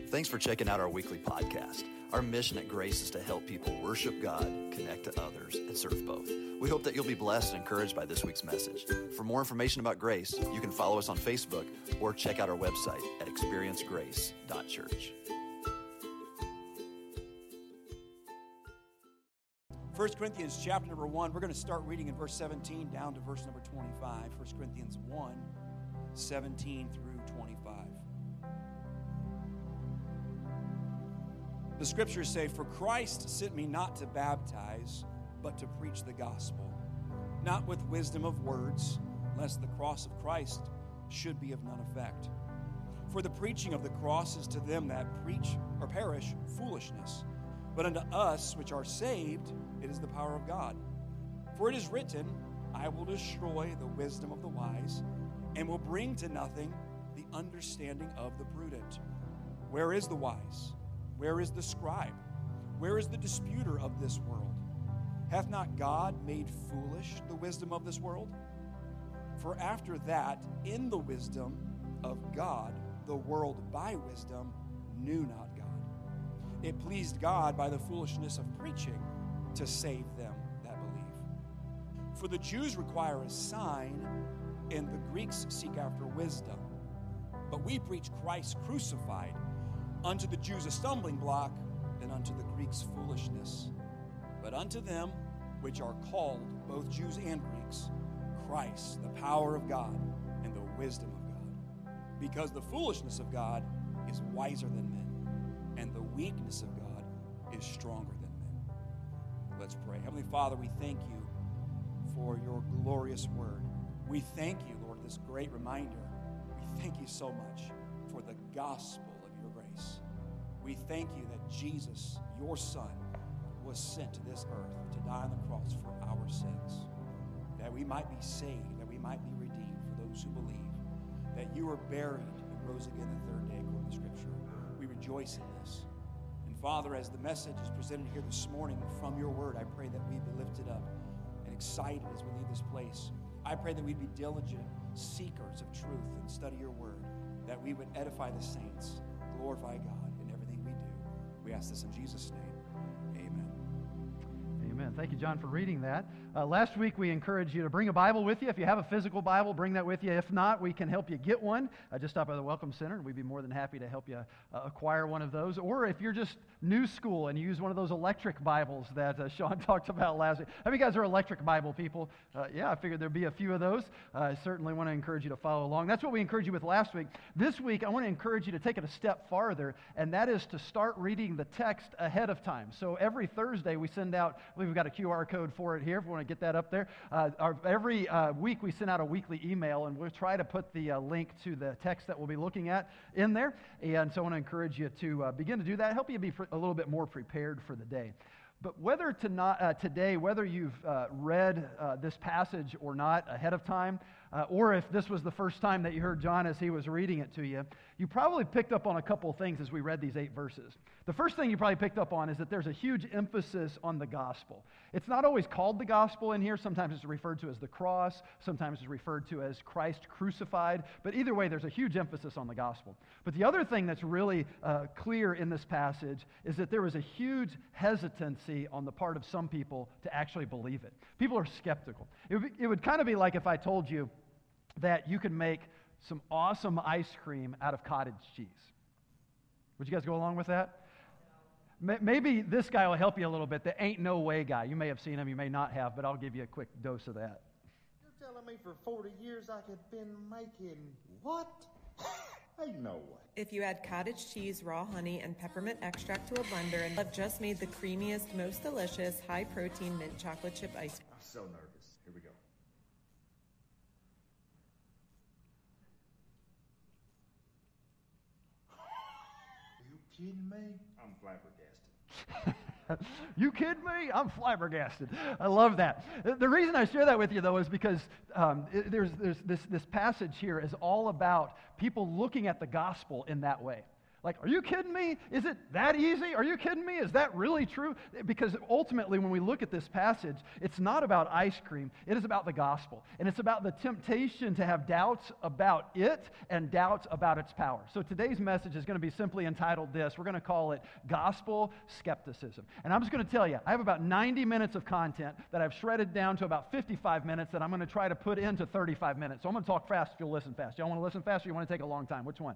Thanks for checking out our weekly podcast. Our mission at Grace is to help people worship God, connect to others, and serve both. We hope that you'll be blessed and encouraged by this week's message. For more information about Grace, you can follow us on Facebook or check out our website at experiencegrace.church. 1 Corinthians chapter number 1, we're going to start reading in verse 17 down to verse number 25. 1 Corinthians 1, 17 through 25. The scriptures say, "For Christ sent me not to baptize, but to preach the gospel, not with wisdom of words, lest the cross of Christ should be of none effect. For the preaching of the cross is to them that preach or perish foolishness, but unto us which are saved it is the power of God. For it is written, I will destroy the wisdom of the wise, and will bring to nothing the understanding of the prudent. Where is the wise? Where is the scribe? Where is the disputer of this world? Hath not God made foolish the wisdom of this world? For after that, in the wisdom of God, the world by wisdom knew not God. It pleased God by the foolishness of preaching to save them that believe. For the Jews require a sign, and the Greeks seek after wisdom. But we preach Christ crucified, unto the Jews a stumbling block, and unto the Greeks foolishness. But unto them which are called, both Jews and Greeks, Christ, the power of God, and the wisdom of God. Because the foolishness of God is wiser than men, and the weakness of God is stronger than men." Let's pray. Heavenly Father, we thank you for your glorious word. We thank you, Lord, this great reminder. We thank you so much for the gospel of your grace. We thank you that Jesus, your Son, was sent to this earth to die on the cross for our sins, that we might be saved, that we might be redeemed for those who believe, that you were buried and rose again the third day according to Scripture. We rejoice in this. And Father, as the message is presented here this morning from your word, I pray that we be lifted up and excited as we leave this place. I pray that we'd be diligent seekers of truth and study your word, that we would edify the saints, glorify God in everything we do. We ask this in Jesus' name. Amen. Amen. Thank you, John, for reading that. Last week, we encouraged you to bring a Bible with you. If you have a physical Bible, bring that with you. If not, we can help you get one. Just stop by the Welcome Center, and we'd be more than happy to help you acquire one of those. Or if you're just new school and you use one of those electric Bibles that Sean talked about last week. How many of you guys are electric Bible people? Yeah, I figured there'd be a few of those. I certainly want to encourage you to follow along. That's what we encouraged you with last week. This week, I want to encourage you to take it a step farther, and that is to start reading the text ahead of time. So every Thursday, we send out, I believe we've got a QR code for it here if we want to get that up there. Every week we send out a weekly email, and we'll try to put the link to the text that we'll be looking at in there. And so I want to encourage you to begin to do that, help you be a little bit more prepared for the day. But whether today, whether you've read this passage or not ahead of time, or if this was the first time that you heard John as he was reading it to you, you probably picked up on a couple of things as we read these 8 verses. The first thing you probably picked up on is that there's a huge emphasis on the gospel. It's not always called the gospel in here. Sometimes it's referred to as the cross. Sometimes it's referred to as Christ crucified. But either way, there's a huge emphasis on the gospel. But the other thing that's really clear in this passage is that there was a huge hesitancy on the part of some people to actually believe it. People are skeptical. It would kind of be like if I told you that you could make some awesome ice cream out of cottage cheese. Would you guys go along with that? Maybe this guy will help you a little bit. The Ain't No Way guy. You may have seen him, you may not have, but I'll give you a quick dose of that. You're telling me for 40 years I could been making what? Ain't no way. If you add cottage cheese, raw honey, and peppermint extract to a blender, and I've just made the creamiest, most delicious, high-protein mint chocolate chip ice cream. I'm so nervous. Here we go. Are you kidding me? I'm flabbergasted. You kidding me? I'm flabbergasted. I love that. The reason I share that with you, though, is because there's this passage here is all about people looking at the gospel in that way. Like, are you kidding me? Is it that easy? Are you kidding me? Is that really true? Because ultimately, when we look at this passage, it's not about ice cream. It is about the gospel. And it's about the temptation to have doubts about it and doubts about its power. So today's message is going to be simply entitled this. We're going to call it Gospel Skepticism. And I'm just going to tell you, I have about 90 minutes of content that I've shredded down to about 55 minutes that I'm going to try to put into 35 minutes. So I'm going to talk fast if you'll listen fast. Y'all want to listen fast or you want to take a long time? Which one?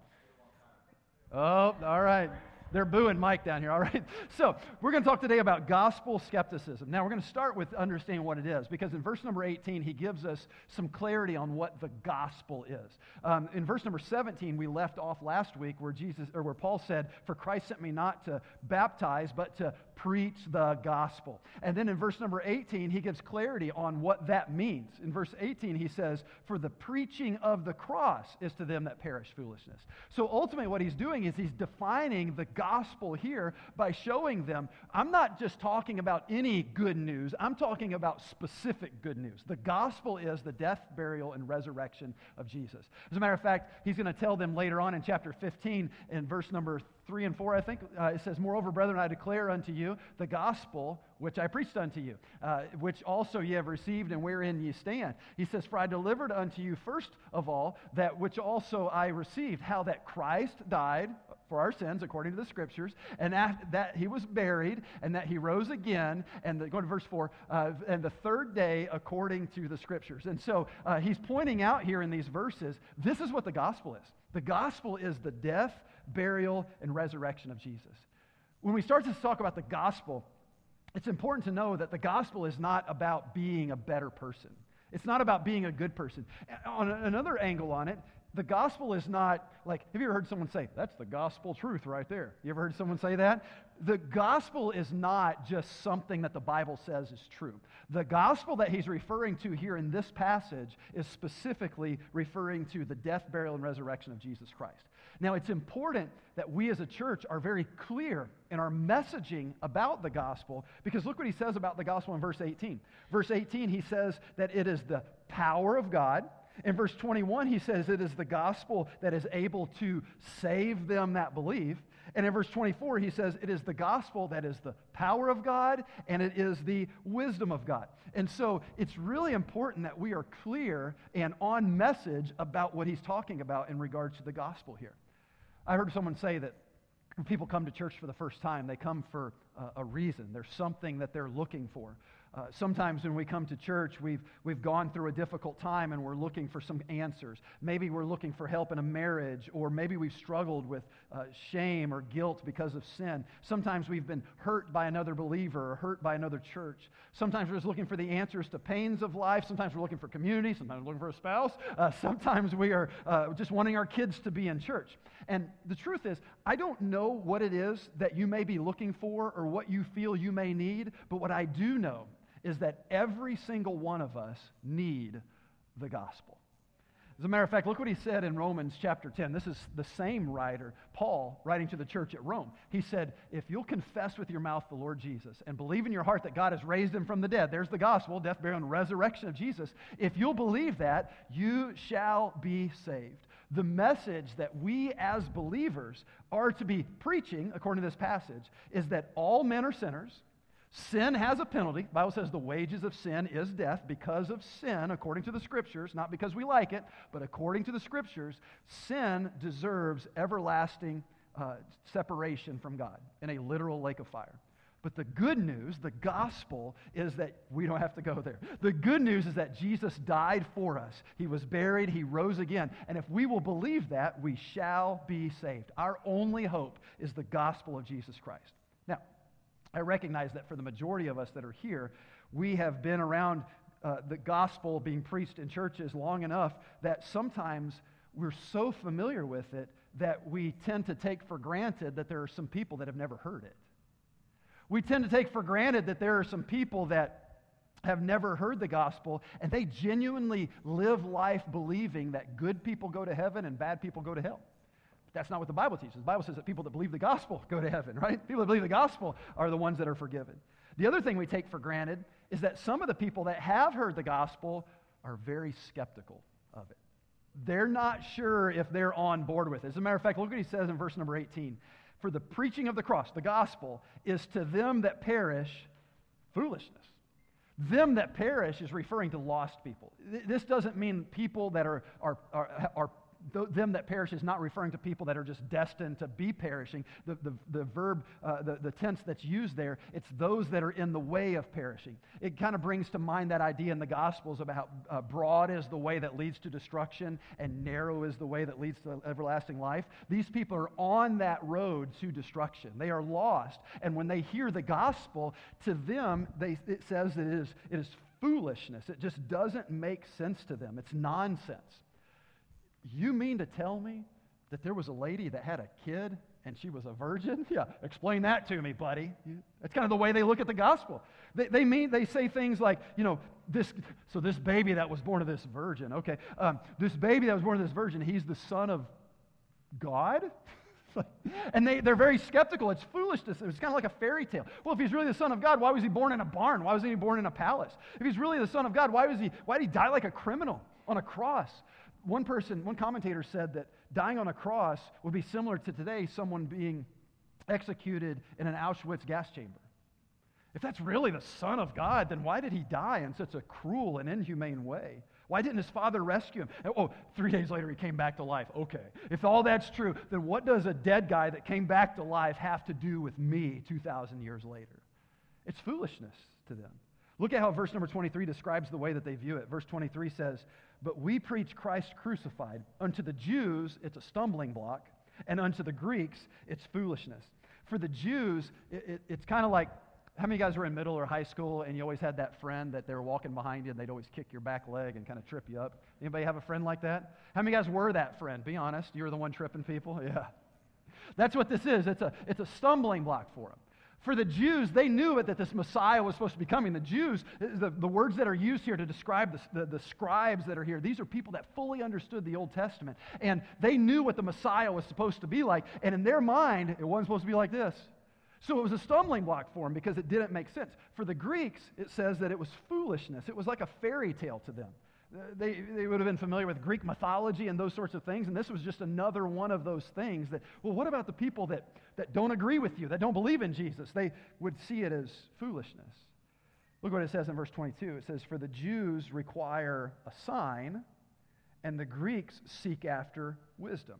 Oh, all right. They're booing Mike down here, all right? So we're going to talk today about gospel skepticism. Now, we're going to start with understanding what it is, because in verse number 18, he gives us some clarity on what the gospel is. In verse number 17, we left off last week where Paul said, "For Christ sent me not to baptize, but to preach the gospel." And then in verse number 18, he gives clarity on what that means. In verse 18, he says, "For the preaching of the cross is to them that perish foolishness." So ultimately what he's doing is he's defining the gospel here by showing them, I'm not just talking about any good news, I'm talking about specific good news. The gospel is the death, burial, and resurrection of Jesus. As a matter of fact, he's going to tell them later on in chapter 15, in verse number 3 and 4, I think, it says, "Moreover, brethren, I declare unto you the gospel which I preached unto you, which also ye have received and wherein ye stand." He says, "For I delivered unto you first of all that which also I received, how that Christ died for our sins according to the Scriptures, and that he was buried, and that he rose again," and go to verse 4, "and the third day according to the Scriptures." And so he's pointing out here in these verses, this is what the gospel is. The gospel is the death, burial, and resurrection of Jesus. When we start to talk about the gospel, it's important to know that the gospel is not about being a better person. It's not about being a good person. On another angle on it, the gospel is not like, have you ever heard someone say, "That's the gospel truth right there"? You ever heard someone say that? The gospel is not just something that the Bible says is true. The gospel that he's referring to here in this passage is specifically referring to the death, burial, and resurrection of Jesus Christ. Now, it's important that we as a church are very clear in our messaging about the gospel, because look what he says about the gospel in verse 18. Verse 18, he says that it is the power of God. In verse 21, he says it is the gospel that is able to save them that believe. And in verse 24, he says it is the gospel that is the power of God and it is the wisdom of God. And so it's really important that we are clear and on message about what he's talking about in regards to the gospel here. I heard someone say that when people come to church for the first time, they come for a reason. There's something that they're looking for. Sometimes when we come to church, we've gone through a difficult time and we're looking for some answers. Maybe we're looking for help in a marriage, or maybe we've struggled with shame or guilt because of sin. Sometimes we've been hurt by another believer or hurt by another church. Sometimes we're just looking for the answers to pains of life. Sometimes we're looking for community. Sometimes we're looking for a spouse. Sometimes we are just wanting our kids to be in church. And the truth is, I don't know what it is that you may be looking for or what you feel you may need, but what I do know is that every single one of us need the gospel. As a matter of fact, look what he said in Romans chapter 10. This is the same writer, Paul, writing to the church at Rome. He said, "If you'll confess with your mouth the Lord Jesus and believe in your heart that God has raised him from the dead," there's the gospel, death, burial, and resurrection of Jesus. "If you'll believe that, you shall be saved." The message that we as believers are to be preaching, according to this passage, is that all men are sinners. Sin has a penalty. The Bible says the wages of sin is death because of sin, according to the Scriptures, not because we like it, but according to the Scriptures, sin deserves everlasting separation from God in a literal lake of fire. But the good news, the gospel, is that we don't have to go there. The good news is that Jesus died for us. He was buried, he rose again. And if we will believe that, we shall be saved. Our only hope is the gospel of Jesus Christ. Now, I recognize that for the majority of us that are here, we have been around the gospel being preached in churches long enough that sometimes we're so familiar with it that we tend to take for granted that there are some people that have never heard it. We tend to take for granted that there are some people that have never heard the gospel, and they genuinely live life believing that good people go to heaven and bad people go to hell. That's not what the Bible teaches. The Bible says that people that believe the gospel go to heaven, right? People that believe the gospel are the ones that are forgiven. The other thing we take for granted is that some of the people that have heard the gospel are very skeptical of it. they're not sure if they're on board with it. As a matter of fact, look what he says in verse number 18. For the preaching of the cross, the gospel, is to them that perish foolishness. Them that perish is referring to lost people. This doesn't mean people that are them that perish is not referring to people that are just destined to be perishing. The verb, the tense that's used there, it's those that are in the way of perishing. It kind of brings to mind that idea in the Gospels about how broad is the way that leads to destruction and narrow is the way that leads to everlasting life. These people are on that road to destruction. They are lost. And when they hear the gospel, to them, it says that it is foolishness. It just doesn't make sense to them. It's nonsense. You mean to tell me that there was a lady that had a kid and she was a virgin? Yeah, explain that to me, buddy. That's kind of the way they look at the gospel. They say things like, this baby that was born of this virgin, okay, this baby that was born of this virgin, he's the son of God? And they're very skeptical. It's foolishness. It's kind of like a fairy tale. Well, if he's really the Son of God, why was he born in a barn? Why wasn't he born in a palace? If he's really the Son of God, why did he die like a criminal on a cross? One commentator said that dying on a cross would be similar to today someone being executed in an Auschwitz gas chamber. If that's really the Son of God, then why did he die in such a cruel and inhumane way? Why didn't his father rescue him? Oh, 3 days later he came back to life. Okay, if all that's true, then what does a dead guy that came back to life have to do with me 2,000 years later? It's foolishness to them. Look at how verse number 23 describes the way that they view it. Verse 23 says, "But we preach Christ crucified. Unto the Jews, it's a stumbling block, and unto the Greeks, it's foolishness." For the Jews, it's kind of like, how many of you guys were in middle or high school and you always had that friend that they were walking behind you and they'd always kick your back leg and kind of trip you up? Anybody have a friend like that? How many of you guys were that friend? Be honest. You were the one tripping people? Yeah. That's what this is. It's a stumbling block for them. For the Jews, they knew that this Messiah was supposed to be coming. The Jews, the words that are used here to describe the scribes that are here, these are people that fully understood the Old Testament. And they knew what the Messiah was supposed to be like. And in their mind, it wasn't supposed to be like this. So it was a stumbling block for them because it didn't make sense. For the Greeks, it says that it was foolishness. It was like a fairy tale to them. They would have been familiar with Greek mythology and those sorts of things, and this was just another one of those things that, well, what about the people that don't agree with you, that don't believe in Jesus? They would see it as foolishness. Look what it says in verse 22. It says, "For the Jews require a sign, and the Greeks seek after wisdom."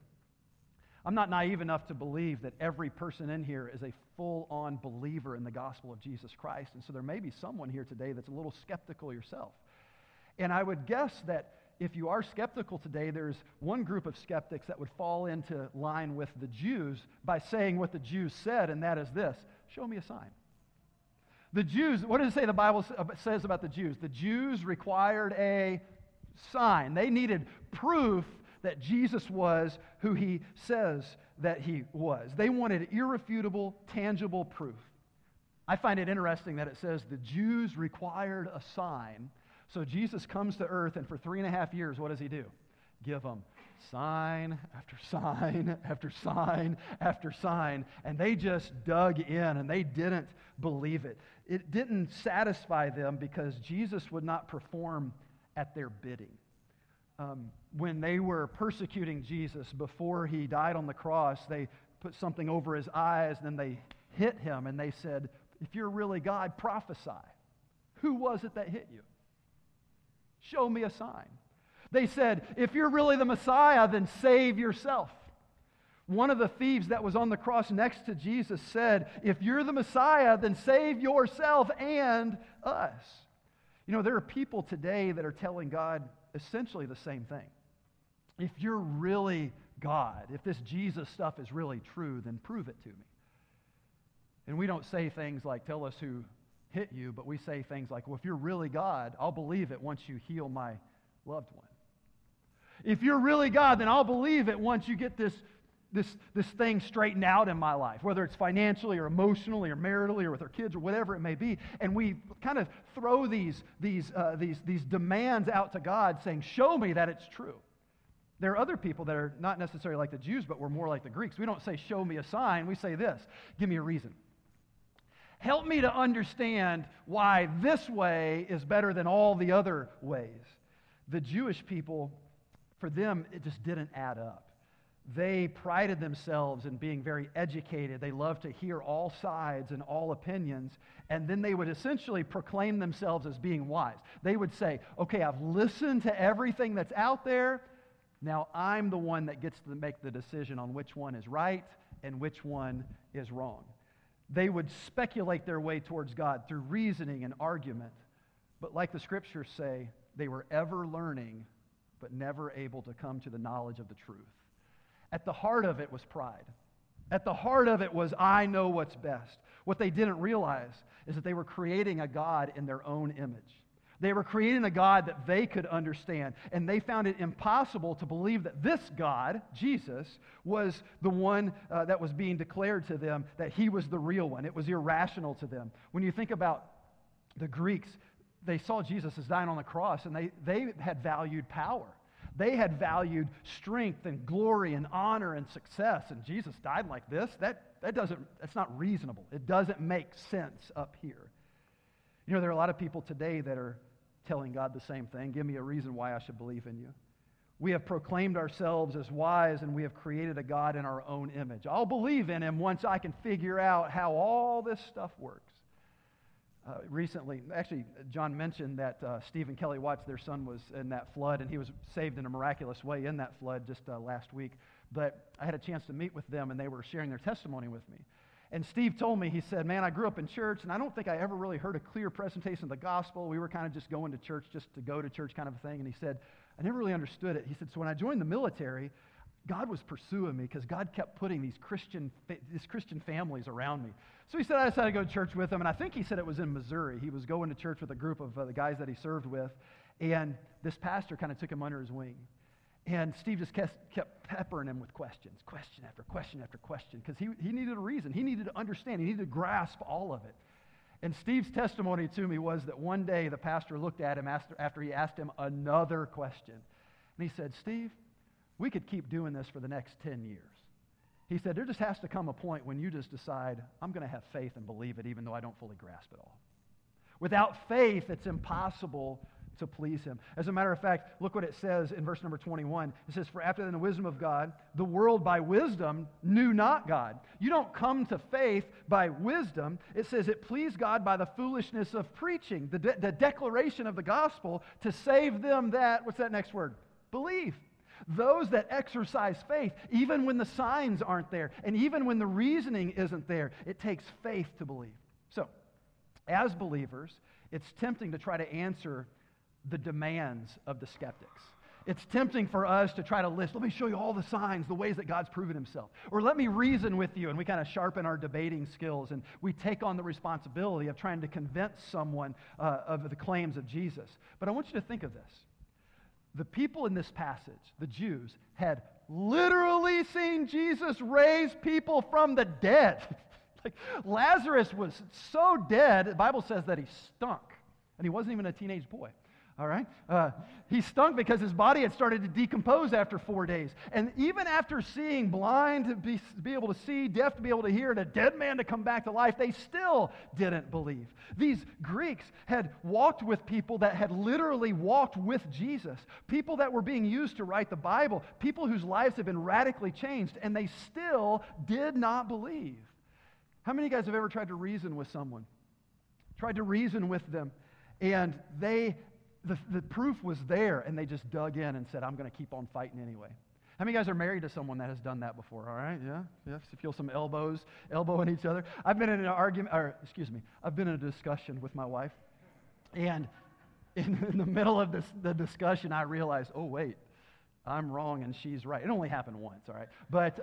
I'm not naive enough to believe that every person in here is a full-on believer in the gospel of Jesus Christ, and so there may be someone here today that's a little skeptical yourself. And I would guess that if you are skeptical today, there's one group of skeptics that would fall into line with the Jews by saying what the Jews said, and that is this: show me a sign. The Jews, what does it say the Bible says about the Jews? The Jews required a sign. They needed proof that Jesus was who he says that he was. They wanted irrefutable, tangible proof. I find it interesting that it says the Jews required a sign. So Jesus comes to earth, and for 3.5 years, what does he do? Give them sign after sign after sign after sign. And they just dug in, and they didn't believe it. It didn't satisfy them because Jesus would not perform at their bidding. When they were persecuting Jesus before he died on the cross, they put something over his eyes, and then they hit him, and they said, "If you're really God, prophesy. Who was it that hit you? Show me a sign." They said, "If you're really the Messiah, then save yourself." One of the thieves that was on the cross next to Jesus said, "If you're the Messiah, then save yourself and us." There are people today that are telling God essentially the same thing. If you're really God, if this Jesus stuff is really true, then prove it to me. And we don't say things like, "Tell us who hit you," but we say things like, "Well, if you're really God, I'll believe it once you heal my loved one. If you're really God, then I'll believe it once you get this thing straightened out in my life," whether it's financially or emotionally or maritally or with our kids or whatever it may be. And we kind of throw these demands out to God saying, "Show me that it's true." There are other people that are not necessarily like the Jews, but we're more like the Greeks. We don't say, "Show me a sign." We say this: "Give me a reason. Help me to understand why this way is better than all the other ways." The Jewish people For them, it just didn't add up. They prided themselves in being very educated. They loved to hear all sides and all opinions, and then they would essentially proclaim themselves as being wise. They would say, okay, I've listened to everything that's out there. Now I'm the one that gets to make the decision on which one is right and which one is wrong. They would speculate their way towards God through reasoning and argument. But like the scriptures say, they were ever learning, but never able to come to the knowledge of the truth. At the heart of it was pride. At the heart of it was, I know what's best. What they didn't realize is that they were creating a God in their own image. They were creating a God that they could understand, and they found it impossible to believe that this God, Jesus, was the one that was being declared to them, that he was the real one. It was irrational to them. When you think about the Greeks, they saw Jesus as dying on the cross, and they had valued power. They had valued strength and glory and honor and success, and Jesus died like this. That's not reasonable. It doesn't make sense up here. You know, there are a lot of people today that are telling God the same thing. Give me a reason why I should believe in you. We have proclaimed ourselves as wise, and we have created a God in our own image. I'll believe in him once I can figure out how all this stuff works. Recently, actually, John mentioned that Stephen Kelly Watts, their son, was in that flood, and he was saved in a miraculous way in that flood just last week. But I had a chance to meet with them, and they were sharing their testimony with me. And Steve told me, he said, man, I grew up in church, and I don't think I ever really heard a clear presentation of the gospel. We were kind of just going to church just to go to church kind of a thing. And he said, I never really understood it. He said, so when I joined the military, God was pursuing me because God kept putting these Christian families around me. So he said I decided to go to church with him, and I think he said it was in Missouri. He was going to church with a group of the guys that he served with, and this pastor kind of took him under his wing. And Steve just kept peppering him with question after question after question, because he needed a reason. He needed to understand. He needed to grasp all of it. And Steve's testimony to me was that one day the pastor looked at him after he asked him another question. And he said, Steve, we could keep doing this for the next 10 years. He said, there just has to come a point when you just decide, I'm going to have faith and believe it even though I don't fully grasp it all. Without faith, it's impossible to please him. As a matter of fact, look what it says in verse number 21. It says, for after the wisdom of God, the world by wisdom knew not God. You don't come to faith by wisdom. It says it pleased God by the foolishness of preaching, the declaration of the gospel to save them that, what's that next word? Believe. Those that exercise faith, even when the signs aren't there, and even when the reasoning isn't there, it takes faith to believe. So, as believers, it's tempting to try to answer the demands of the skeptics. It's tempting for us to try to list, let me show you all the signs, the ways that God's proven himself. Or let me reason with you, and we kind of sharpen our debating skills, and we take on the responsibility of trying to convince someone of the claims of Jesus. But I want you to think of this. The people in this passage, the Jews, had literally seen Jesus raise people from the dead. Like Lazarus was so dead, the Bible says that he stunk. And he wasn't even a teenage boy. All right? He stunk because his body had started to decompose after 4 days. And even after seeing blind to be able to see, deaf to be able to hear, and a dead man to come back to life, they still didn't believe. These Greeks had walked with people that had literally walked with Jesus, people that were being used to write the Bible, people whose lives had been radically changed, and they still did not believe. How many of you guys have ever tried to reason with someone? Tried to reason with them, and the proof was there, and they just dug in and said, I'm going to keep on fighting anyway. How many of you guys are married to someone that has done that before? All right, yeah? Yes, you feel some elbowing each other. I've been in I've been in a discussion with my wife, and in the middle of the discussion, I realized, oh, wait, I'm wrong and she's right. It only happened once, all right? But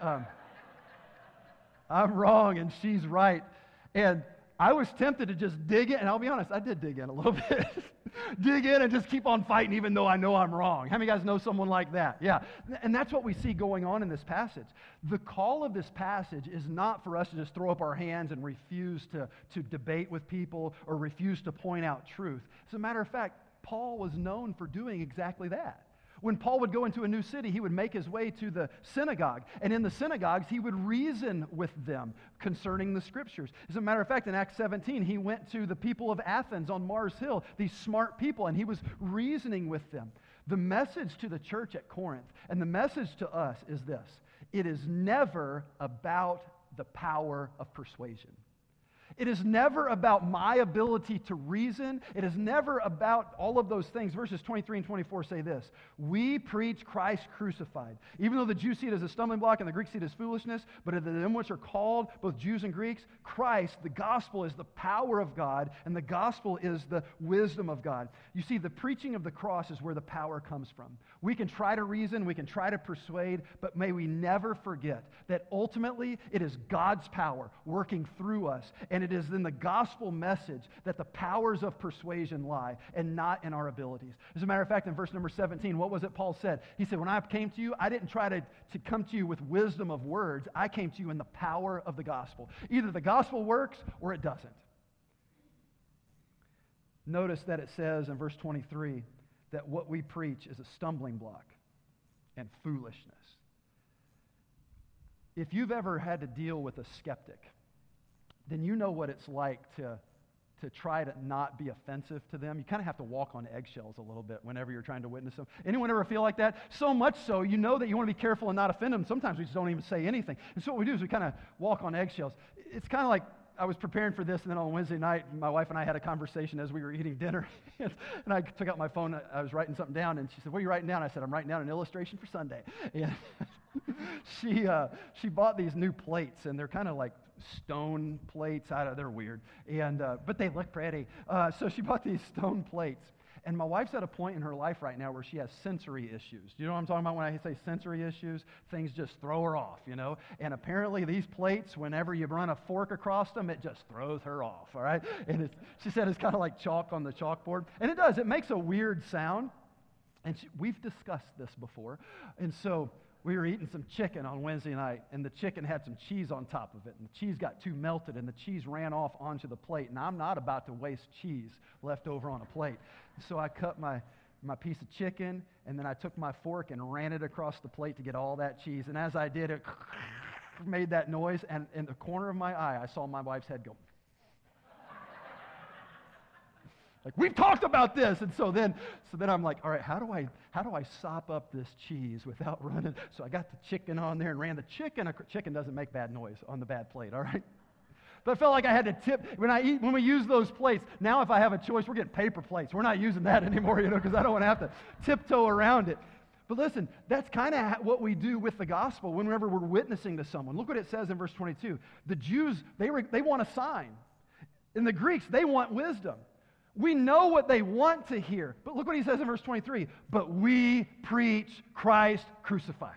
I'm wrong and she's right. And I was tempted to just dig in, and I'll be honest, I did dig in a little bit. Dig in and just keep on fighting even though I know I'm wrong. How many of you guys know someone like that? Yeah. And that's what we see going on in this passage. The call of this passage is not for us to just throw up our hands and refuse to debate with people or refuse to point out truth. As a matter of fact, Paul was known for doing exactly that. When Paul would go into a new city, he would make his way to the synagogue. And in the synagogues, he would reason with them concerning the Scriptures. As a matter of fact, in Acts 17, he went to the people of Athens on Mars Hill, these smart people, and he was reasoning with them. The message to the church at Corinth and the message to us is this: it is never about the power of persuasion. It is never about my ability to reason. It is never about all of those things. Verses 23 and 24 say this: we preach Christ crucified. Even though the Jews see it as a stumbling block and the Greeks see it as foolishness, but of them which are called, both Jews and Greeks, Christ, the gospel, is the power of God, and the gospel is the wisdom of God. You see, the preaching of the cross is where the power comes from. We can try to reason, we can try to persuade, but may we never forget that ultimately it is God's power working through us, and it is in the gospel message that the powers of persuasion lie, and not in our abilities. As a matter of fact, in verse number 17, what was it Paul said? He said, when I came to you, I didn't try to come to you with wisdom of words. I came to you in the power of the gospel. Either the gospel works or it doesn't. Notice that it says in verse 23 that what we preach is a stumbling block and foolishness. If you've ever had to deal with a skeptic, then you know what it's like to try to not be offensive to them. You kind of have to walk on eggshells a little bit whenever you're trying to witness them. Anyone ever feel like that? So much so, you know that you want to be careful and not offend them. Sometimes we just don't even say anything. And so what we do is we kind of walk on eggshells. It's kind of like, I was preparing for this, and then on Wednesday night, my wife and I had a conversation as we were eating dinner, and I took out my phone, I was writing something down, and she said, what are you writing down? I said, I'm writing down an illustration for Sunday. And she bought these new plates, and they're kind of like stone plates. They're weird, and but they look pretty. So she bought these stone plates. And my wife's at a point in her life right now where she has sensory issues. Do you know what I'm talking about when I say sensory issues? Things just throw her off, you know? And apparently these plates, whenever you run a fork across them, it just throws her off, all right? And she said it's kind of like chalk on the chalkboard. And it does. It makes a weird sound. And we've discussed this before. And so we were eating some chicken on Wednesday night, and the chicken had some cheese on top of it, and the cheese got too melted, and the cheese ran off onto the plate, and I'm not about to waste cheese left over on a plate. So I cut my piece of chicken, and then I took my fork and ran it across the plate to get all that cheese, and as I did, it made that noise, and in the corner of my eye, I saw my wife's head go. Like, we've talked about this. And so then I'm like, all right, how do I sop up this cheese without running? So I got the chicken on there and ran the chicken. Chicken doesn't make bad noise on the bad plate, all right? But I felt like I had to tip. When we use those plates, now if I have a choice, we're getting paper plates. We're not using that anymore, you know, because I don't want to have to tiptoe around it. But listen, that's kind of what we do with the gospel whenever we're witnessing to someone. Look what it says in verse 22. The Jews, they want a sign. And the Greeks, they want wisdom. We know what they want to hear. But look what he says in verse 23. But we preach Christ crucified.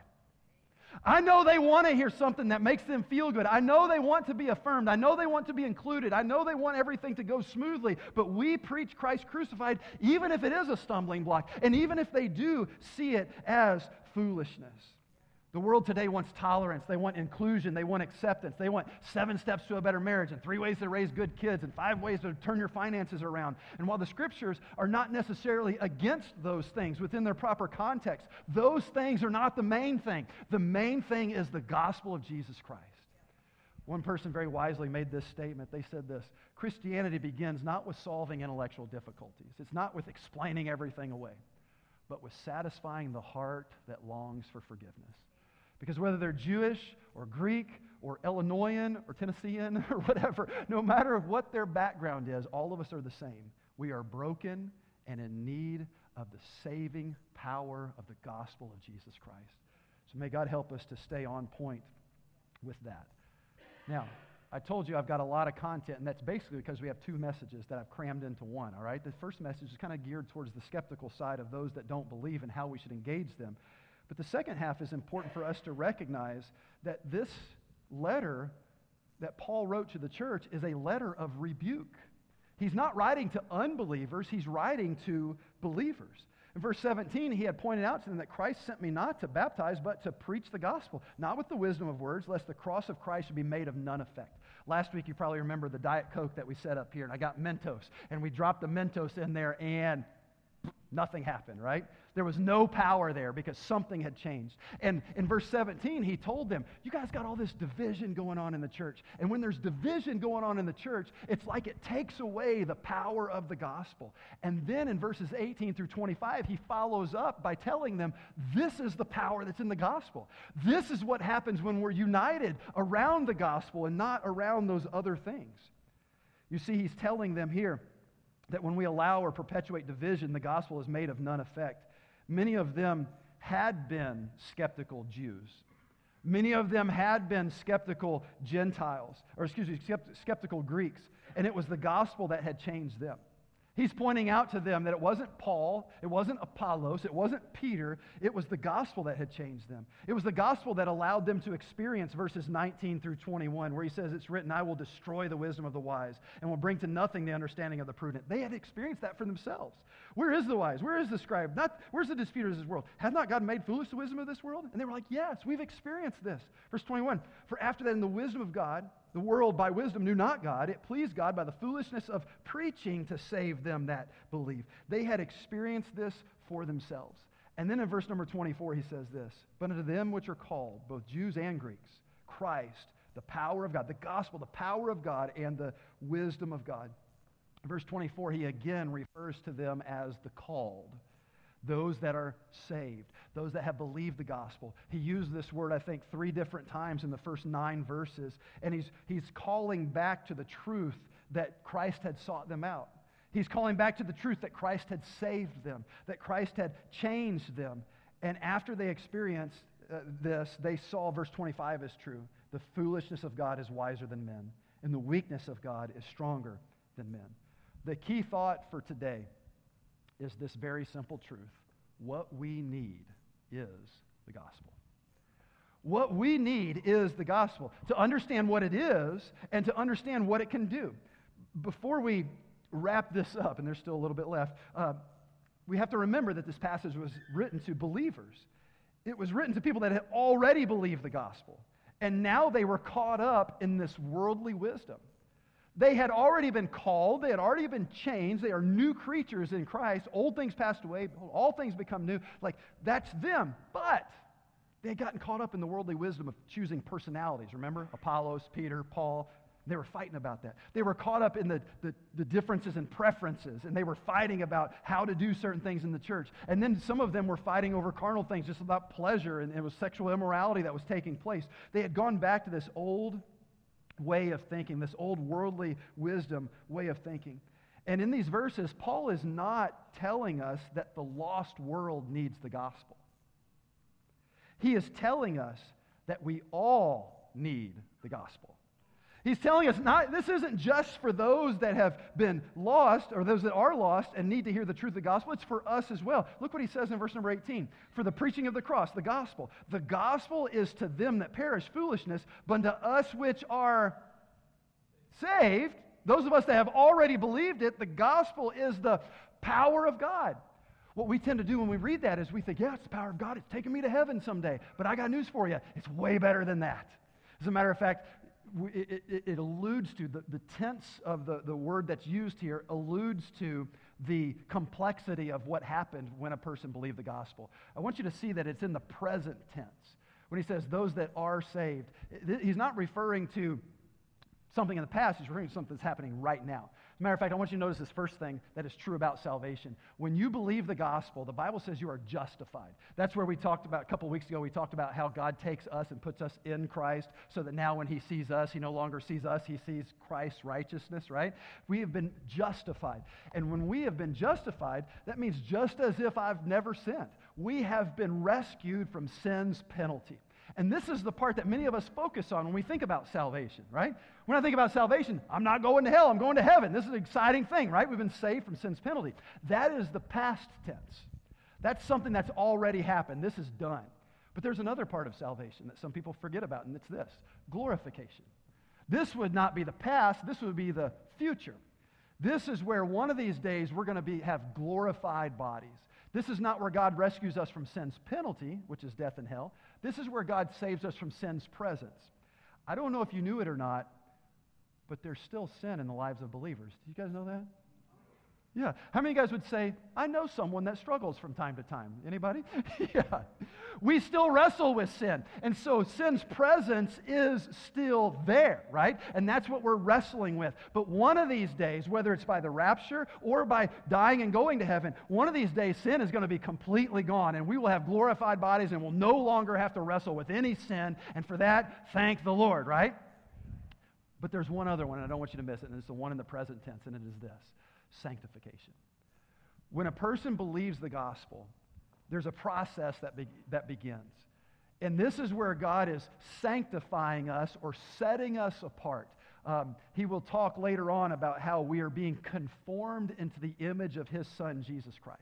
I know they want to hear something that makes them feel good. I know they want to be affirmed. I know they want to be included. I know they want everything to go smoothly. But we preach Christ crucified, even if it is a stumbling block, and even if they do see it as foolishness. The world today wants tolerance. They want inclusion. They want acceptance. They want 7 steps to a better marriage and 3 ways to raise good kids and 5 ways to turn your finances around. And while the scriptures are not necessarily against those things within their proper context, those things are not the main thing. The main thing is the gospel of Jesus Christ. One person very wisely made this statement. They said this: Christianity begins not with solving intellectual difficulties. It's not with explaining everything away, but with satisfying the heart that longs for forgiveness. Because whether they're Jewish or Greek or Illinoisan or Tennessean or whatever, no matter what their background is, all of us are the same. We are broken and in need of the saving power of the gospel of Jesus Christ. So may God help us to stay on point with that. Now, I told you I've got a lot of content, and that's basically because we have 2 messages that I've crammed into one, all right? The first message is kind of geared towards the skeptical side of those that don't believe and how we should engage them. But the second half is important for us to recognize that this letter that Paul wrote to the church is a letter of rebuke. He's not writing to unbelievers, he's writing to believers. In verse 17, he had pointed out to them that Christ sent me not to baptize, but to preach the gospel, not with the wisdom of words, lest the cross of Christ should be made of none effect. Last week, you probably remember the Diet Coke that we set up here, and I got Mentos, and we dropped the Mentos in there, and nothing happened, right? There was no power there because something had changed. And in verse 17, he told them, you guys got all this division going on in the church. And when there's division going on in the church, it's like it takes away the power of the gospel. And then in verses 18 through 25, he follows up by telling them, this is the power that's in the gospel. This is what happens when we're united around the gospel and not around those other things. You see, he's telling them here that when we allow or perpetuate division, the gospel is made of none effect. Many of them had been skeptical Jews. Many of them had been skeptical Gentiles, skeptical Greeks, and it was the gospel that had changed them. He's pointing out to them that it wasn't Paul, it wasn't Apollos, it wasn't Peter, it was the gospel that had changed them. It was the gospel that allowed them to experience verses 19 through 21, where he says, it's written, I will destroy the wisdom of the wise and will bring to nothing the understanding of the prudent. They had experienced that for themselves. Where is the wise? Where is the scribe? Where's the disputer of this world? Has not God made foolish the wisdom of this world? And they were like, yes, we've experienced this. Verse 21, for after that in the wisdom of God, the world by wisdom knew not God. It pleased God by the foolishness of preaching to save them that believe. They had experienced this for themselves. And then in verse number 24, he says this, but unto them which are called, both Jews and Greeks, Christ, the power of God, the gospel, the power of God, and the wisdom of God. In verse 24, he again refers to them as the called, those that are saved, those that have believed the gospel. He used this word, I think, 3 different times in the first 9 verses, and he's calling back to the truth that Christ had sought them out. He's calling back to the truth that Christ had saved them, that Christ had changed them. And after they experienced this, they saw verse 25 as true. The foolishness of God is wiser than men, and the weakness of God is stronger than men. The key thought for today is this very simple truth. What we need is the gospel. What we need is the gospel. To understand what it is and to understand what it can do. Before we wrap this up, and there's still a little bit left, we have to remember that this passage was written to believers. It was written to people that had already believed the gospel. And now they were caught up in this worldly wisdom. They had already been called. They had already been changed. They are new creatures in Christ. Old things passed away. All things become new. Like, that's them. But they had gotten caught up in the worldly wisdom of choosing personalities. Remember? Apollos, Peter, Paul. They were fighting about that. They were caught up in the differences and preferences, and they were fighting about how to do certain things in the church. And then some of them were fighting over carnal things, just about pleasure, and it was sexual immorality that was taking place. They had gone back to this old way of thinking, this old worldly wisdom way of thinking. And in these verses, Paul is not telling us that the lost world needs the gospel. He is telling us that we all need the gospel. He's telling us this isn't just for those that have been lost or those that are lost and need to hear the truth of the gospel. It's for us as well. Look what he says in verse number 18. For the preaching of the cross, the gospel. The gospel is to them that perish foolishness, but unto us which are saved, those of us that have already believed it, the gospel is the power of God. What we tend to do when we read that is we think, yeah, it's the power of God. It's taking me to heaven someday. But I got news for you. It's way better than that. As a matter of fact, it alludes to, the tense of the word that's used here alludes to the complexity of what happened when a person believed the gospel. I want you to see that it's in the present tense. When he says those that are saved, he's not referring to something in the past, he's referring to something that's happening right now. As a matter of fact, I want you to notice this first thing that is true about salvation. When you believe the gospel, the Bible says you are justified. That's where we talked about, a couple weeks ago, we talked about how God takes us and puts us in Christ so that now when he sees us, he no longer sees us, he sees Christ's righteousness, right? We have been justified. And when we have been justified, that means just as if I've never sinned. We have been rescued from sin's penalty. And this is the part that many of us focus on when we think about salvation, right? When I think about salvation, I'm not going to hell, I'm going to heaven. This is an exciting thing, right? We've been saved from sin's penalty. That is the past tense. That's something that's already happened. This is done. But there's another part of salvation that some people forget about, and it's this: glorification. This would not be the past, this would be the future. This is where one of these days we're going to have glorified bodies. This is not where God rescues us from sin's penalty, which is death and hell. This is where God saves us from sin's presence. I don't know if you knew it or not, but there's still sin in the lives of believers. Do you guys know that? Yeah. How many of you guys would say, I know someone that struggles from time to time? Anybody? Yeah. We still wrestle with sin. And so sin's presence is still there, right? And that's what we're wrestling with. But one of these days, whether it's by the rapture or by dying and going to heaven, one of these days sin is going to be completely gone. And we will have glorified bodies and will no longer have to wrestle with any sin. And for that, thank the Lord, right? But there's one other one, and I don't want you to miss it. And it's the one in the present tense, and it is this. Sanctification. When a person believes the gospel, there's a process that begins. And this is where God is sanctifying us or setting us apart. He will talk later on about how we are being conformed into the image of His Son, Jesus Christ.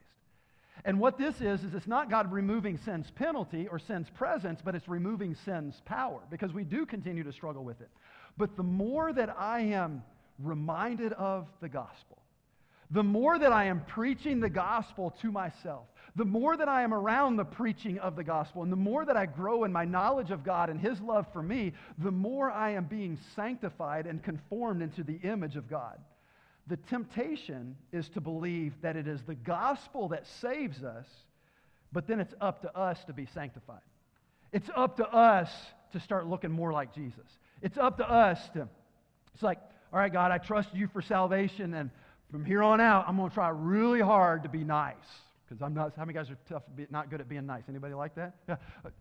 And what this is it's not God removing sin's penalty or sin's presence, but it's removing sin's power, because we do continue to struggle with it. But the more that I am reminded of the gospel, the more that I am preaching the gospel to myself, the more that I am around the preaching of the gospel, and the more that I grow in my knowledge of God and His love for me, the more I am being sanctified and conformed into the image of God. The temptation is to believe that it is the gospel that saves us, but then it's up to us to be sanctified. It's up to us to start looking more like Jesus. It's up to us to, it's like, all right, God, I trust you for salvation, and from here on out, I'm going to try really hard to be nice. Because I'm not, how many guys are tough, not good at being nice? Anybody like that? Yeah.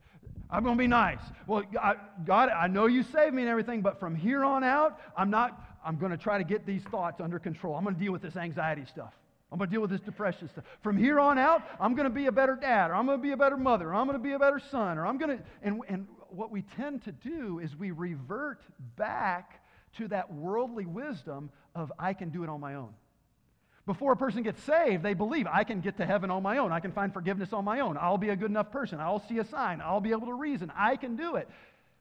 I'm going to be nice. Well, God, I know you saved me and everything, but from here on out, I'm going to try to get these thoughts under control. I'm going to deal with this anxiety stuff. I'm going to deal with this depression stuff. From here on out, I'm going to be a better dad, or I'm going to be a better mother, or I'm going to be a better son, or I'm going to, and what we tend to do is we revert back to that worldly wisdom of I can do it on my own. Before a person gets saved, they believe, I can get to heaven on my own. I can find forgiveness on my own. I'll be a good enough person. I'll see a sign. I'll be able to reason. I can do it.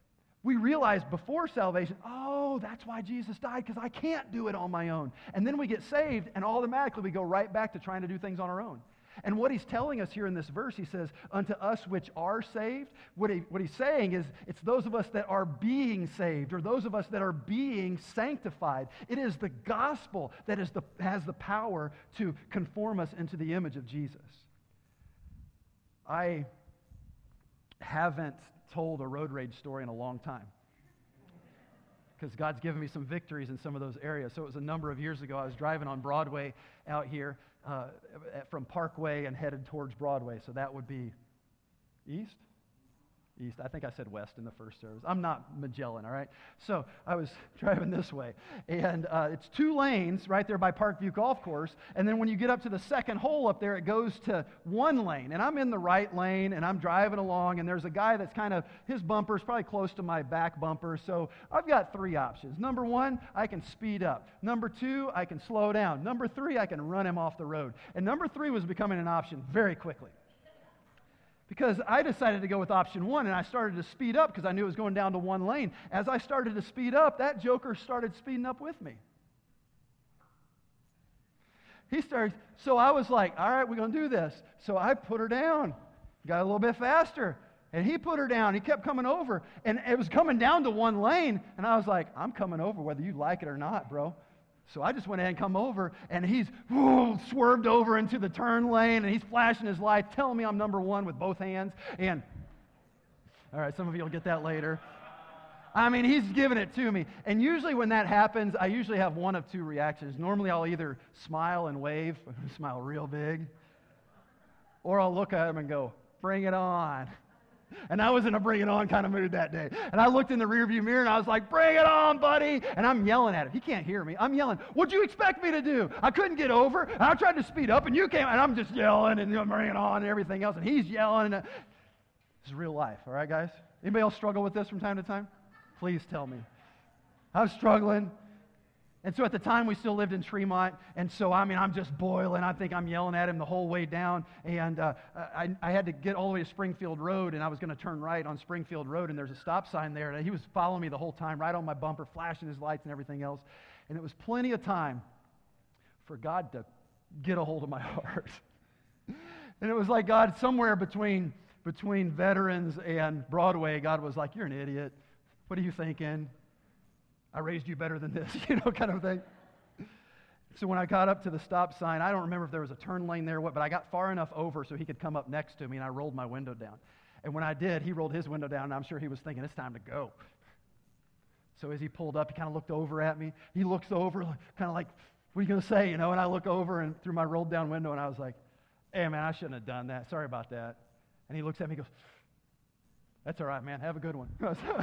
We realize before salvation, oh, that's why Jesus died, because I can't do it on my own. And then we get saved, and automatically we go right back to trying to do things on our own. And what he's telling us here in this verse, he says, unto us which are saved. What he's saying is, it's those of us that are being saved, or those of us that are being sanctified. It is the gospel that has the power to conform us into the image of Jesus. I haven't told a road rage story in a long time, because God's given me some victories in some of those areas. So it was a number of years ago. I was driving on Broadway out here from Parkway and headed towards Broadway. So that would be east. I think I said west in the first service. I'm not Magellan, all right? So I was driving this way. And it's 2 lanes right there by Parkview Golf Course. And then when you get up to the second hole up there, it goes to 1 lane. And I'm in the right lane, and I'm driving along. And there's a guy that's kind of, his bumper's probably close to my back bumper. So I've got 3 options. Number 1, I can speed up. Number 2, I can slow down. Number 3, I can run him off the road. And number 3 was becoming an option very quickly, because I decided to go with option 1, and I started to speed up because I knew it was going down to 1 lane. As I started to speed up, that joker started speeding up with me. So I was like, all right, we're going to do this. So I put her down, got a little bit faster, and he put her down. He kept coming over, and it was coming down to 1 lane, and I was like, I'm coming over whether you like it or not, bro. So I just went ahead and come over, and he's swerved over into the turn lane, and he's flashing his light, telling me I'm number 1 with both hands. And, all right, some of you will get that later. I mean, he's giving it to me. And usually when that happens, I usually have one of 2 reactions. Normally I'll either smile and wave, smile real big, or I'll look at him and go, bring it on. And I was in a bring it on kind of mood that day. And I looked in the rearview mirror and I was like, bring it on, buddy. And I'm yelling at him. He can't hear me. I'm yelling, what'd you expect me to do? I couldn't get over. And I tried to speed up and you came, and I'm just yelling and bring it on and everything else. And he's yelling. This is real life, all right, guys? Anybody else struggle with this from time to time? Please tell me. I was struggling. And so at the time, we still lived in Tremont, and so, I mean, I'm just boiling. I think I'm yelling at him the whole way down, and I had to get all the way to Springfield Road, and I was going to turn right on Springfield Road, and there's a stop sign there, and he was following me the whole time, right on my bumper, flashing his lights and everything else, and it was plenty of time for God to get a hold of my heart. And it was like God, somewhere between Veterans and Broadway, God was like, you're an idiot. What are you thinking? I raised you better than this, kind of thing. So when I got up to the stop sign, I don't remember if there was a turn lane there or what, but I got far enough over so he could come up next to me, and I rolled my window down. And when I did, he rolled his window down, and I'm sure he was thinking, it's time to go. So as he pulled up, he kind of looked over at me. He looks over, kind of like, what are you going to say, And I look over and through my rolled down window, and I was like, hey, man, I shouldn't have done that. Sorry about that. And he looks at me and goes, that's all right, man. Have a good one.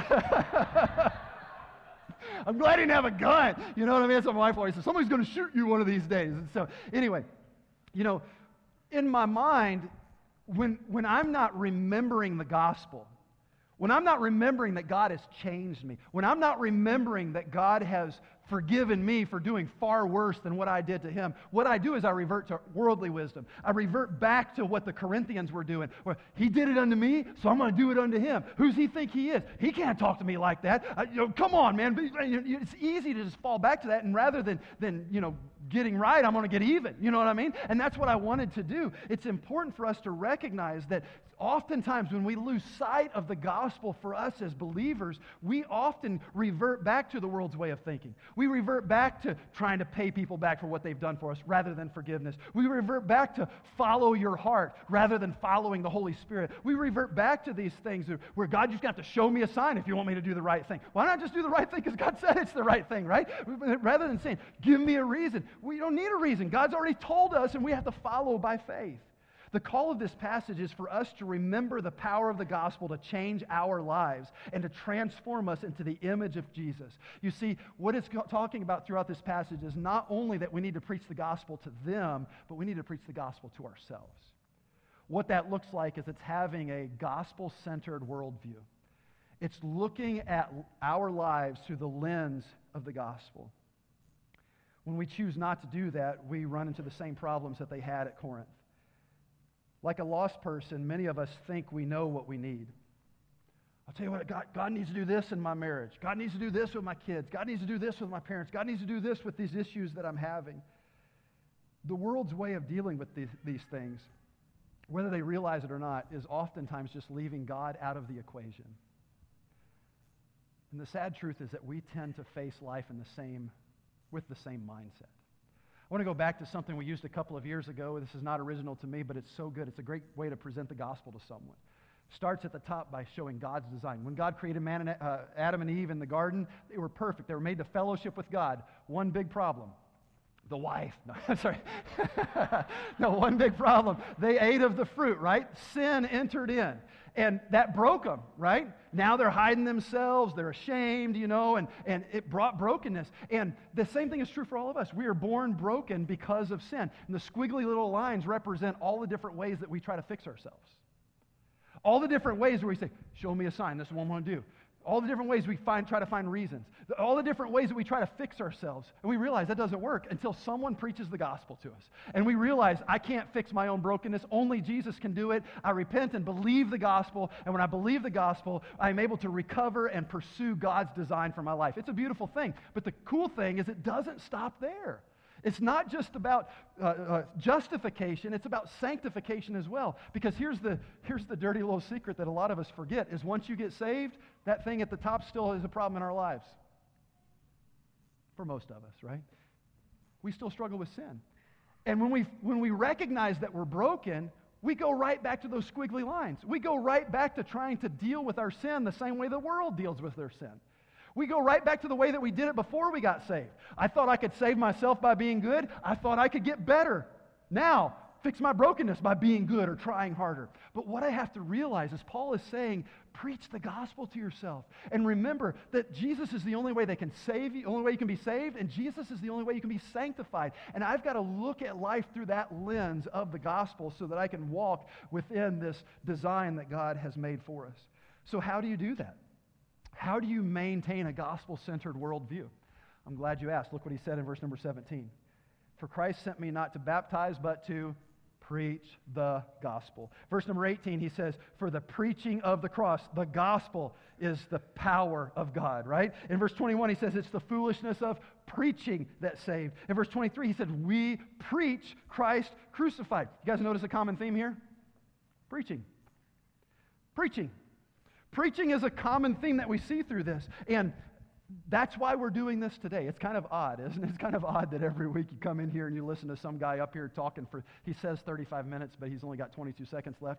I'm glad he didn't have a gun. You know what I mean? That's what my wife always says. Somebody's going to shoot you one of these days. And so anyway, in my mind, when I'm not remembering the gospel, when I'm not remembering that God has changed me, when I'm not remembering that God has forgiven me for doing far worse than what I did to him, what I do is I revert to worldly wisdom. I revert back to what the Corinthians were doing. Where he did it unto me, so I'm going to do it unto him. Who's he think he is? He can't talk to me like that. Come on, man. It's easy to just fall back to that, and rather than getting right, I'm going to get even. You know what I mean? And that's what I wanted to do. It's important for us to recognize that oftentimes when we lose sight of the gospel for us as believers, we often revert back to the world's way of thinking. We revert back to trying to pay people back for what they've done for us rather than forgiveness. We revert back to follow your heart rather than following the Holy Spirit. We revert back to these things where God, you've got to show me a sign if you want me to do the right thing. Why not just do the right thing because God said it's the right thing, right? Rather than saying, give me a reason. We don't need a reason. God's already told us, and we have to follow by faith. The call of this passage is for us to remember the power of the gospel to change our lives and to transform us into the image of Jesus. You see, what it's talking about throughout this passage is not only that we need to preach the gospel to them, but we need to preach the gospel to ourselves. What that looks like is it's having a gospel-centered worldview. It's looking at our lives through the lens of the gospel. When we choose not to do that, we run into the same problems that they had at Corinth. Like a lost person, many of us think we know what we need. I'll tell you what, God needs to do this in my marriage. God needs to do this with my kids. God needs to do this with my parents. God needs to do this with these issues that I'm having. The world's way of dealing with these things, whether they realize it or not, is oftentimes just leaving God out of the equation. And the sad truth is that we tend to face life with the same mindset. I want to go back to something we used a couple of years ago. This is not original to me, but it's so good. It's a great way to present the gospel to someone. Starts at the top by showing God's design. When God created Adam and Eve in the garden, they were perfect. They were made to fellowship with God. One big problem. The wife. No, sorry. No, one big problem. They ate of the fruit, right? Sin entered in. And that broke them, right? Now they're hiding themselves. They're ashamed, and it brought brokenness. And the same thing is true for all of us. We are born broken because of sin. And the squiggly little lines represent all the different ways that we try to fix ourselves. All the different ways where we say, show me a sign. This is what I'm going to do. All the different ways we try to find reasons. All the different ways that we try to fix ourselves. And we realize that doesn't work until someone preaches the gospel to us. And we realize I can't fix my own brokenness. Only Jesus can do it. I repent and believe the gospel. And when I believe the gospel, I'm able to recover and pursue God's design for my life. It's a beautiful thing. But the cool thing is it doesn't stop there. It's not just about justification, it's about sanctification as well. Because here's the dirty little secret that a lot of us forget, is once you get saved, that thing at the top still is a problem in our lives. For most of us, right? We still struggle with sin. And when we recognize that we're broken, we go right back to those squiggly lines. We go right back to trying to deal with our sin the same way the world deals with their sin. We go right back to the way that we did it before we got saved. I thought I could save myself by being good. I thought I could get better. Now, fix my brokenness by being good or trying harder. But what I have to realize is Paul is saying, preach the gospel to yourself. And remember that Jesus is the only way that can save you, the only way you can be saved, and Jesus is the only way you can be sanctified. And I've got to look at life through that lens of the gospel so that I can walk within this design that God has made for us. So how do you do that? How do you maintain a gospel-centered worldview? I'm glad you asked. Look what he said in verse number 17. For Christ sent me not to baptize, but to preach the gospel. Verse number 18, he says, for the preaching of the cross, the gospel is the power of God, right? In verse 21, he says, it's the foolishness of preaching that saved. In verse 23, he said, we preach Christ crucified. You guys notice a common theme here? Preaching. Preaching. Preaching is a common theme that we see through this. And That's why we're doing this today. It's kind of odd, isn't it? It's kind of odd that every week you come in here and you listen to some guy up here talking for, he says 35 minutes, but he's only got 22 seconds left.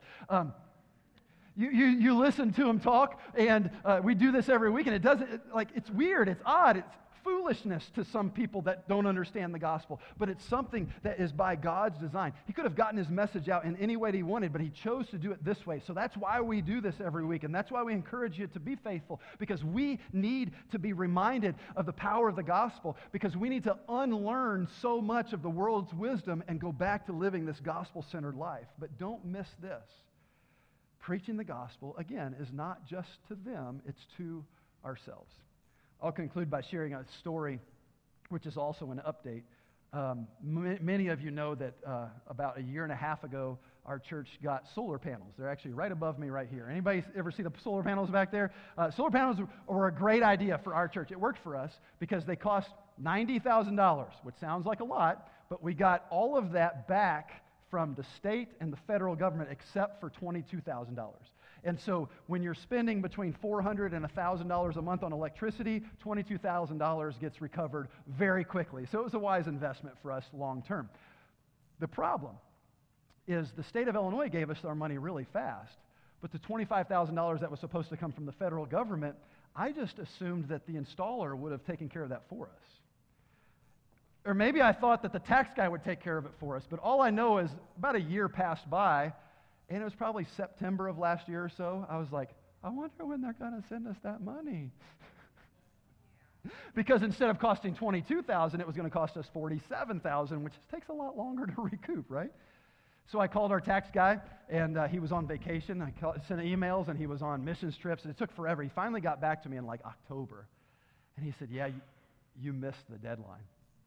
You listen to him talk, and we do this every week, and it doesn't, it's weird, it's odd, it's foolishness to some people that don't understand the gospel, but it's something that is by God's design. He could have gotten his message out in any way that he wanted, but he chose to do it this way. So that's why we do this every week, and that's why we encourage you to be faithful, because we need to be reminded of the power of the gospel, because we need to unlearn so much of the world's wisdom and go back to living this gospel-centered life. But don't miss this. Preaching the gospel, again, is not just to them, it's to ourselves. I'll conclude by sharing a story, which is also an update. Many of you know that about a year and a half ago, our church got solar panels. They're actually right above me right here. Anybody ever see the solar panels back there? Solar panels were a great idea for our church. It worked for us because they cost $90,000, which sounds like a lot, but we got all of that back from the state and the federal government except for $22,000. And so when you're spending between $400 and $1,000 a month on electricity, $22,000 gets recovered very quickly. So it was a wise investment for us long term. The problem is the state of Illinois gave us our money really fast, but the $25,000 that was supposed to come from the federal government, I just assumed that the installer would have taken care of that for us. Or maybe I thought that the tax guy would take care of it for us, but all I know is about a year passed by, and it was probably September of last year or so. I was like, I wonder when they're going to send us that money. Because instead of costing $22,000, it was going to cost us $47,000, which takes a lot longer to recoup, right? So I called our tax guy, and he was on vacation. I sent emails, and he was on missions trips, and it took forever. He finally got back to me in like October, and he said, yeah, you missed the deadline.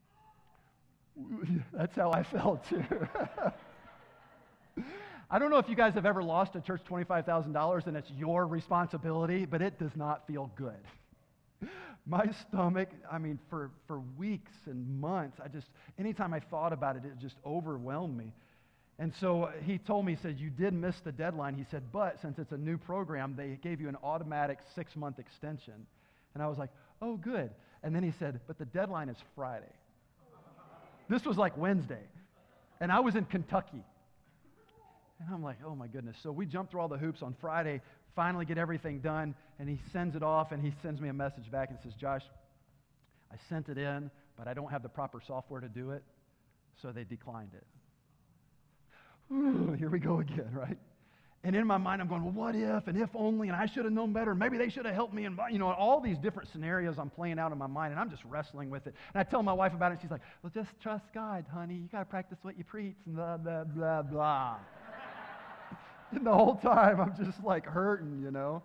That's how I felt, too. I don't know if you guys have ever lost a church $25,000 and it's your responsibility, but it does not feel good. My stomach, for weeks and months, anytime I thought about it, it just overwhelmed me. And so he told me, he said, you did miss the deadline. He said, but since it's a new program, they gave you an automatic 6-month extension. And I was like, oh, good. And then he said, but the deadline is Friday. This was like Wednesday. And I was in Kentucky. And I'm like, oh my goodness. So we jumped through all the hoops on Friday, finally get everything done, and he sends it off, and he sends me a message back and says, Josh, I sent it in, but I don't have the proper software to do it, so they declined it. Ooh, here we go again, right? And in my mind, I'm going, well, what if, and if only, and I should have known better, and maybe they should have helped me, and all these different scenarios I'm playing out in my mind, and I'm just wrestling with it. And I tell my wife about it, and she's like, well, just trust God, honey. You got to practice what you preach, and blah, blah, blah, blah. And the whole time, I'm just like hurting,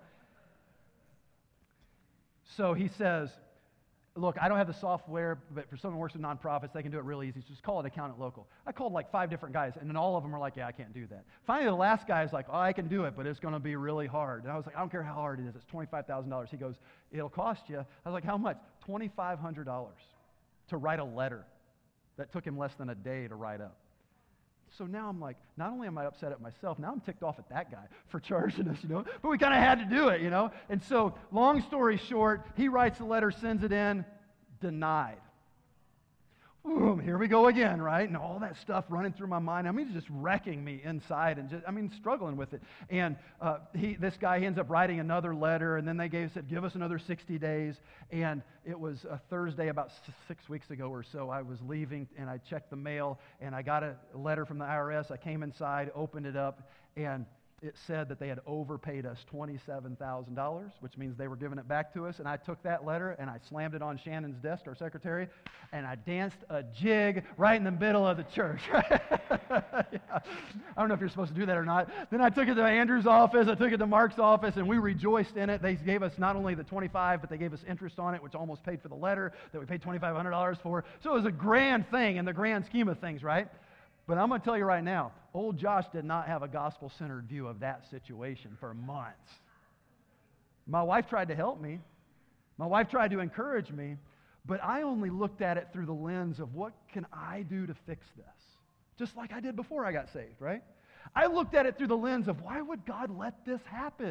So he says, look, I don't have the software, but for someone who works with nonprofits, they can do it really easy. So just call it Accountant Local. I called like 5 different guys, and then all of them were like, yeah, I can't do that. Finally, the last guy is like, oh, I can do it, but it's going to be really hard. And I was like, I don't care how hard it is. It's $25,000. He goes, it'll cost you. I was like, how much? $2,500 to write a letter that took him less than a day to write up. So now I'm like, not only am I upset at myself, now I'm ticked off at that guy for charging us, but we kind of had to do it, And so, long story short, he writes the letter, sends it in, denied. Boom, here we go again, right? And all that stuff running through my mind. It's just wrecking me inside and struggling with it. And this guy ends up writing another letter, and then they said, give us another 60 days. And it was a Thursday about 6 weeks ago or so. I was leaving, and I checked the mail, and I got a letter from the IRS. I came inside, opened it up, and it said that they had overpaid us $27,000, which means they were giving it back to us. And I took that letter and I slammed it on Shannon's desk, our secretary, and I danced a jig right in the middle of the church. Yeah. I don't know if you're supposed to do that or not. Then I took it to Andrew's office, I took it to Mark's office, and we rejoiced in it. They gave us not only the $25,000, but they gave us interest on it, which almost paid for the letter that we paid $2,500 for. So it was a grand thing in the grand scheme of things, right? But I'm going to tell you right now, old Josh did not have a gospel-centered view of that situation for months. My wife tried to help me. My wife tried to encourage me, but I only looked at it through the lens of what can I do to fix this? Just like I did before I got saved, right? I looked at it through the lens of why would God let this happen?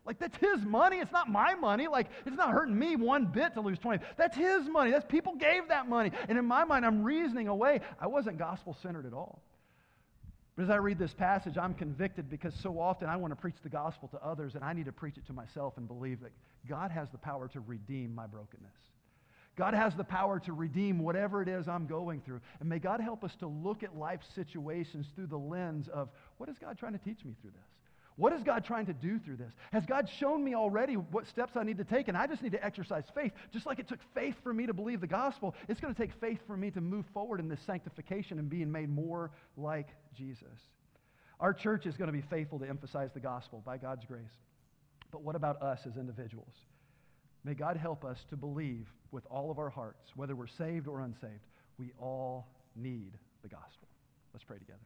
Like, that's his money. It's not my money. Like, it's not hurting me one bit to lose 20. That's his money. That's people gave that money. And in my mind, I'm reasoning away. I wasn't gospel-centered at all. But as I read this passage, I'm convicted because so often I want to preach the gospel to others, and I need to preach it to myself and believe that God has the power to redeem my brokenness. God has the power to redeem whatever it is I'm going through. And may God help us to look at life situations through the lens of, what is God trying to teach me through this? What is God trying to do through this? Has God shown me already what steps I need to take? And I just need to exercise faith. Just like it took faith for me to believe the gospel, it's going to take faith for me to move forward in this sanctification and being made more like Jesus. Our church is going to be faithful to emphasize the gospel by God's grace. But what about us as individuals? May God help us to believe with all of our hearts, whether we're saved or unsaved, we all need the gospel. Let's pray together.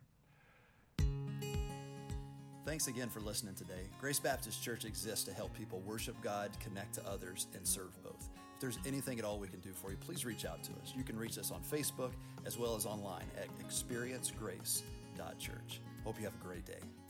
Thanks again for listening today. Grace Baptist Church exists to help people worship God, connect to others, and serve both. If there's anything at all we can do for you, please reach out to us. You can reach us on Facebook as well as online at experiencegrace.church. Hope you have a great day.